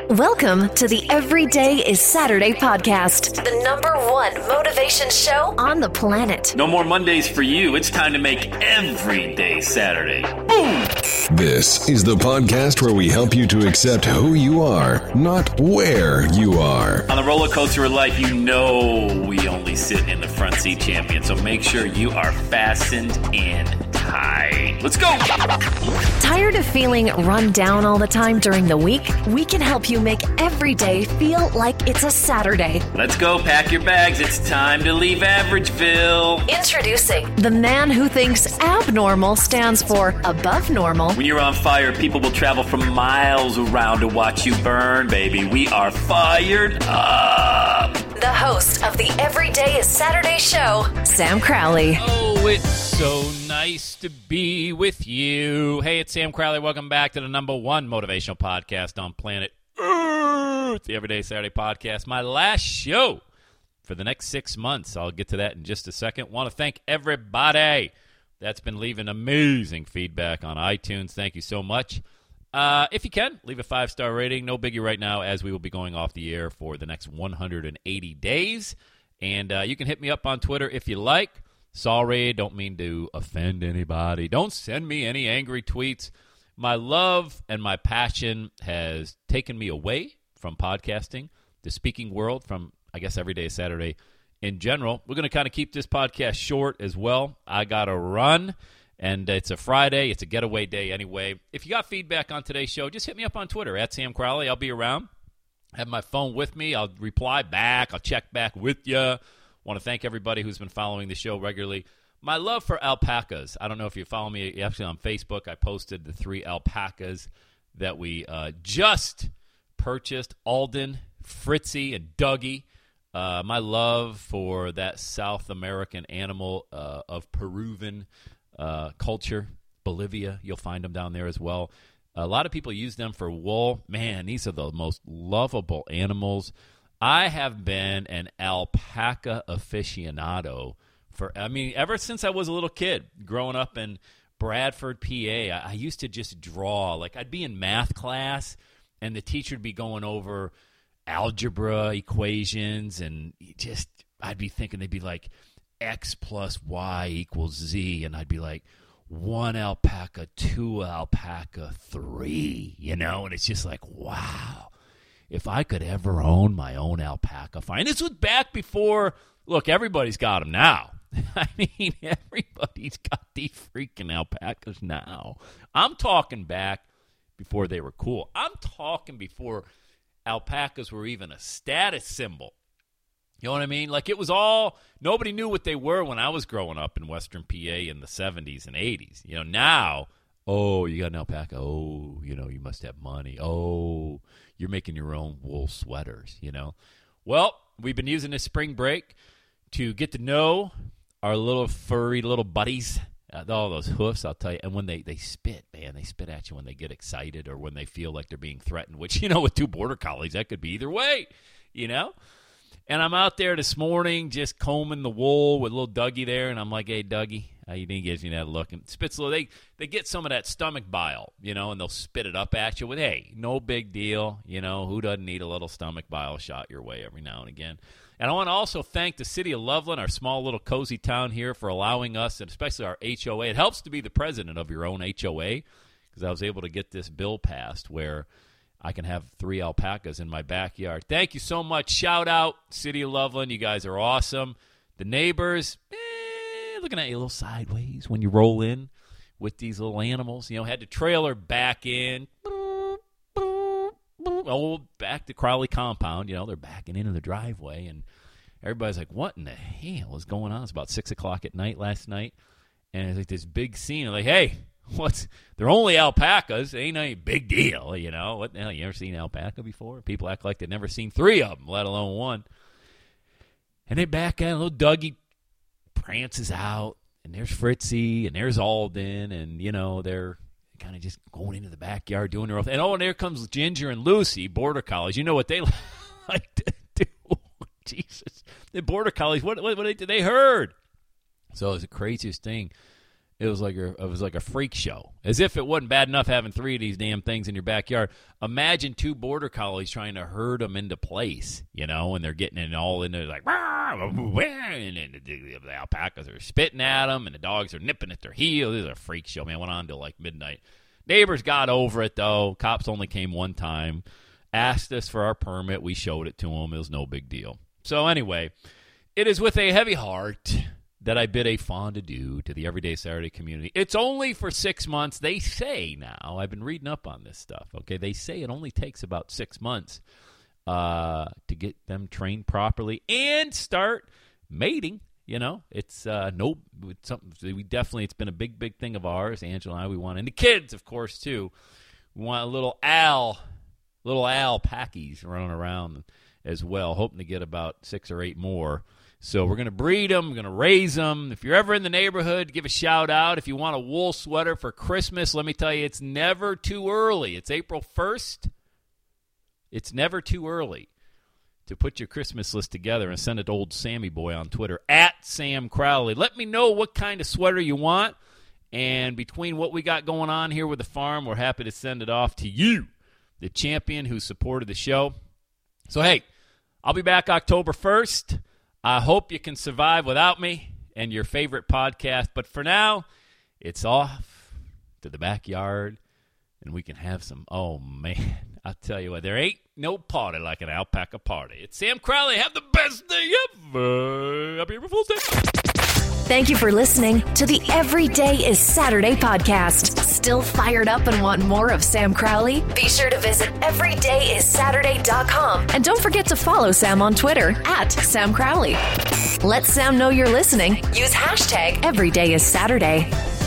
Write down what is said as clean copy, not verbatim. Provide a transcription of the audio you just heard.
Welcome to the Everyday is Saturday podcast, the #1 motivation show on the planet. No more Mondays for you. It's time to make every day Saturday. Boom! This is the podcast where we help you to accept who you are, not where you are. On the roller coaster of life, you know we only sit in the front seat, champion. So make sure you are fastened in tight. Let's go! Tired of feeling run down all the time during the week? We can help you make every day feel like it's a Saturday. Let's go, pack your bags. It's time to leave Averageville. Introducing the man who thinks abnormal stands for above normal. When you're on fire, people will travel from miles around to watch you burn, baby. We are fired up. The host of the Everyday is Saturday show, Sam Crowley. Oh, it's so nice to be with you. Hey, it's Sam Crowley. Welcome back to the #1 motivational podcast on planet Earth, the Everyday Saturday podcast. My last show for the next 6 months. I'll get to that in just a second. Want to thank everybody that's been leaving amazing feedback on iTunes. Thank you so much. If you can, leave a 5-star rating. No biggie right now, as we will be going off the air for the next 180 days. And you can hit me up on Twitter if you like. Sorry, don't mean to offend anybody. Don't send me any angry tweets. My love and my passion has taken me away from podcasting, the speaking world, from, I guess, Every Day is Saturday in general. We're going to kind of keep this podcast short as well. I got to run. And it's a Friday. It's a getaway day anyway. If you got feedback on today's show, just hit me up on Twitter, at Sam Crowley. I'll be around. Have my phone with me. I'll reply back. I'll check back with you. Want to thank everybody who's been following the show regularly. My love for alpacas. I don't know if you follow me actually on Facebook. I posted the 3 alpacas that we just purchased, Alden, Fritzy, and Dougie. My love for that South American animal of Peruvian culture, Bolivia, you'll find them down there as well. A lot of people use them for wool. Man, these are the most lovable animals. I have been an alpaca aficionado ever since I was a little kid, growing up in Bradford, PA. I used to just draw. Like, I'd be in math class, and the teacher would be going over algebra equations, and I'd be thinking they'd be like, X plus Y equals Z, and I'd be like, 1 alpaca, 2 alpaca, 3, and it's just like, wow, if I could ever own my own alpaca farm. And this was back before, look, everybody's got them now. I mean, everybody's got these freaking alpacas now. I'm talking back before they were cool. I'm talking before alpacas were even a status symbol. You know what I mean? Like, it was all, nobody knew what they were when I was growing up in Western PA in the 70s and 80s. Now, oh, you got an alpaca. Oh, you must have money. Oh, you're making your own wool sweaters, Well, we've been using this spring break to get to know our little furry little buddies. All those hoofs, I'll tell you. And when they spit, man, they spit at you when they get excited or when they feel like they're being threatened, which, with 2 border collies, that could be either way, And I'm out there this morning just combing the wool with little Dougie there, and I'm like, hey, Dougie, how you doing? He gives me that look. And spits a little, they get some of that stomach bile, and they'll spit it up at you with, hey, no big deal. Who doesn't need a little stomach bile shot your way every now and again? And I want to also thank the city of Loveland, our small little cozy town here, for allowing us, and especially our HOA. It helps to be the president of your own HOA, because I was able to get this bill passed where I can have 3 alpacas in my backyard. Thank you so much. Shout out, City of Loveland. You guys are awesome. The neighbors, looking at you a little sideways when you roll in with these little animals. Had the trailer back in. Back to Crowley compound. They're backing into the driveway. And everybody's like, what in the hell is going on? It's about 6 o'clock at night last night. And it's like this big scene. I'm like, hey, they're only alpacas. Ain't any big deal, What the hell, you ever seen an alpaca before? People act like they've never seen 3 of them, let alone 1. And they back out. Little Dougie prances out, and there's Fritzy, and there's Alden, and, they're kind of just going into the backyard doing their own thing. And there comes Ginger and Lucy, border collies. You know what they like to do. Jesus. The border collies, what they heard. So it was the craziest thing. It was like a freak show. As if it wasn't bad enough having 3 of these damn things in your backyard. Imagine 2 border collies trying to herd them into place, and they're getting it all in there like, and the alpacas are spitting at them, and the dogs are nipping at their heels. This is a freak show, man. Went on till like midnight. Neighbors got over it, though. Cops only came one time. Asked us for our permit. We showed it to them. It was no big deal. So anyway, it is with a heavy heart that I bid a fond adieu to the Everyday Saturday community. It's only for 6 months. They say now, I've been reading up on this stuff, okay? They say it only takes about 6 months to get them trained properly and start mating. It's it's been a big thing of ours. Angela and I, we want, and the kids, of course, too. We want a little alpacas running around as well, hoping to get about 6 or 8 more. So we're going to breed them, we're going to raise them. If you're ever in the neighborhood, give a shout out. If you want a wool sweater for Christmas, let me tell you, it's never too early. It's April 1st. It's never too early to put your Christmas list together and send it to old Sammy Boy on Twitter, @SamCrowley. Let me know what kind of sweater you want. And between what we got going on here with the farm, we're happy to send it off to you, the champion who supported the show. So, hey, I'll be back October 1st. I hope you can survive without me and your favorite podcast. But for now, it's off to the backyard, and we can have some, oh, man, I'll tell you what, there ain't no party like an alpaca party. It's Sam Crowley. Have the best day ever. Happy April Fool's Day. Thank you for listening to the Every Day is Saturday podcast. Still fired up and want more of Sam Crowley? Be sure to visit everydayissaturday.com. And don't forget to follow Sam on Twitter @Sam Crowley. Let Sam know you're listening. Use #EverydayIsSaturday.